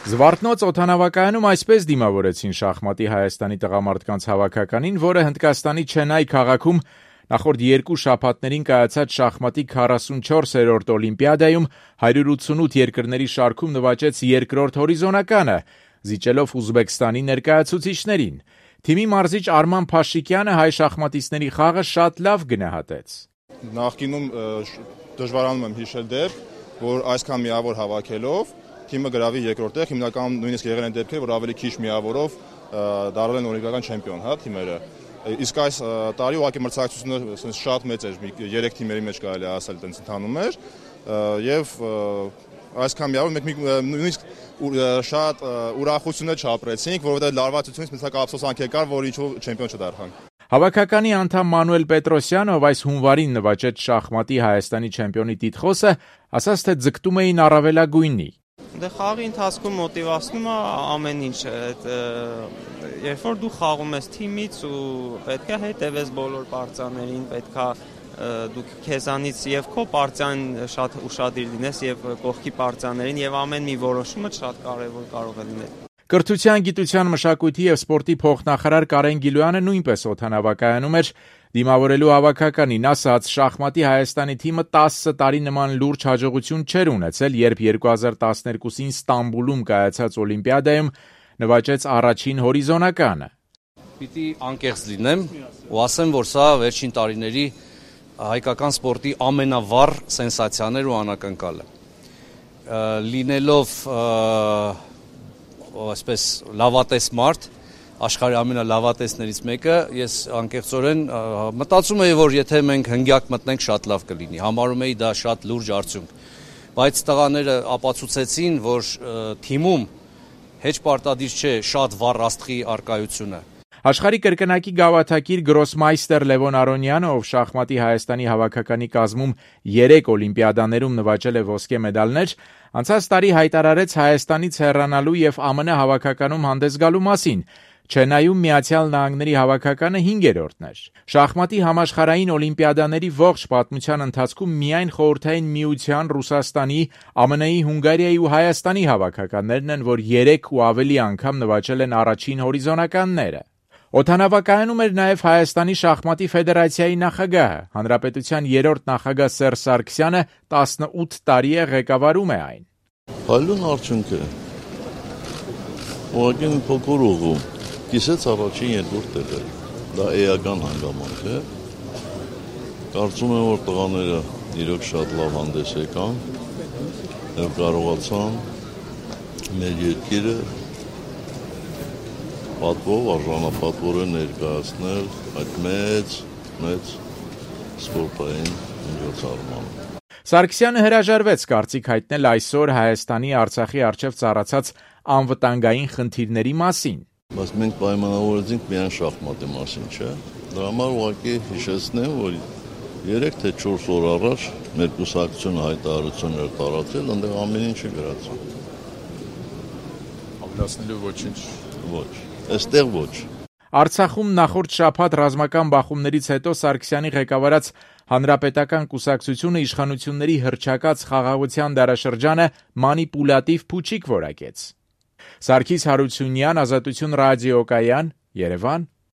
Զվարթնոց օդանավակայանում այսպես դիմավորեցին շախմատի Հայաստանի տղամարդկանց հավաքականին, որը Հնդկաստանի Չենայ քաղաքում նախորդ 2 շաբաթներին կայացած շախմատի 44-րդ օլիմպիադայում 188 երկրների շարքում նվաճեց երկրորդ հորիզոնականը, զիջելով Ուզբեկստանի ներկայացուցիչներին։ Թիմի մարզիչ Արման Փաշիկյանը հայ շախմատիստների խաղը շատ լավ գնահատեց։ Նախկինում դժվարանում եմ հիշել դեպք, որ այսքան միավոր հավաքելով թիմը գրավի երկրորդ տեղ, հիմնականում նույնիսկ եղել են դեպքեր, որ ավելի քիչ միավորով դառել են օլիմպիական չեմպիոն, թիմերը։ Իսկ այս տարի ուղղակի մրցակցությունը շատ մեծ էր, 3 թիմերի մեջ կարելի ասել, տենց ընթանում էր, եւ այսքան միավոր մենք նույնիսկ շատ ուրախություն չապրեցինք, որովհետեւ լարվածությունից մեծ ափսոսանք եկար, որ ինչու չեմպիոն չդարձանք։ Հավաքականի անդամ Մանուել Պետրոսյանը, ով այս հունվարին նվաճեց շախմատի Հայաստանի չեմպիոնի տիտղոսը, ասաց, թե ձգտում էին առավելագույնի։ Խաղի ընթացքում մոտիվացնում է ամեն ինչ, երբ որ դու խաղում ես թիմից ու պետք է հետևես բոլոր պարտիաներին, պետք է դու քեզանից եւ քո պարտիան շատ ուշադիր լինես եւ կողքի պարտիաներին եւ ամեն մի որոշումը շատ կարեւոր կարող է լինել։ Կրթության, գիտության, մշակույթի եւ սպորտի փոխնախարար Կարեն Գիլոյանը նույնպես օդանավակայանում էր դիմավորելու հավաքականին, ասաց, շախմատի Հայաստանի թիմը 10 տարի նման լուրջ հաջողություն չէր ունեցել, երբ 2012-ին Ստամբուլում կայացած օլիմպիադայում նվաճեց առաջին հորիզոնականը։ Պիտի անկեղծ լինեմ ու ասեմ, որ սա վերջին տարիների հայկական սպորտի ամենավառ սենսացիաներ ու անակնկալը։ Լինելով այսպես լավատես մարդ, աշխարհի ամենալավատեսներից մեկը, ես անկեղծորեն մտածում եի, որ եթե մենք հնգյակ մտնենք, շատ լավ կլինի։ Համարում էի դա շատ լուրջ արդյունք։ Բայց տղաները ապացուցեցին, որ թիմում հեչ պարտադիր չէ շատ վառ աստղի առկայությունը։ Աշխարհի կրկնակի գավաթակիր գրոսմայստեր Լևոն Արոնյանը, ով շախմատի Հայաստանի հավաքականի կազմում 3 օլիմպիադաներում նվաճել է ոսկե մեդալներ, անցած տարի հայտարարեց Հայաստանից հեռանալու եւ ԱՄՆ հավաքականում հանդես գալու մասին։ Չենայում Միացյալ Նահանգների հավաքականը 5-րդն էր։ Շախմատի համաշխարհային օլիմպիադաների ողջ պատմության ընթացքում միայն Խորհրդային Միության, Ռուսաստանի, ԱՄՆ-ի, Հունգարիայի ու Հայաստանի հավաքականներն են, որ 3 ու ավելի անգամ նվաճել են առաջին հորիզոնականները։ Օդանավակայանում էր նաև Հայաստանի շախմատի ֆեդերացիայի նախագահը, հանրապետության 3-րդ նախագահ Սերժ Սարգսյանը 18 տարի է ղեկավարում է այն։ Այլուն արդյունք է։ Ուղղակի մի փոքր ուղու։ Կիսեց առաջին երկրորդ տեղը։ Դա էական հանգամանք է։ Կարծում եմ, որ տղաները իրոք շատ լավ հանդես եկան եւ կարողացան մեր երկիրը պատվով արժանապատվորեն ներկայացնել այդ մեծ սպորտային միջոցառմանը։ Սարգսյանը հրաժարվեց կարծիք հայտնել այսօր Հայաստանի Արցախի առջև ծառացած անվտանգային խնդիրների մասին։ Բայց մենք պայմանավորեցինք միայն շախմատի մասին, չէ՞։ Դրա համար ուղղակի հիշեցնեմ, որ 3 թե 4 օր առաջ մեր կուսակցությունը հայտարարություն էր տարածել, այնտեղ ամեն ինչը գրած է։ Ավելացնելու ոչինչ։ Ոչ։ Այստեղ ոչ։ Արցախում նախորդ շաբաթ ռազմական բախումներից հետո Սարգսյանի ղեկավարած Հանրապետական կուսակցությունը իշխանությունների հռչակած խաղաղության դարաշրջանը մանիպուլատիվ փուչիկ որակեց։ Սարգիս Հարությունյան, Ազատություն ռադիոկայան, Երևան։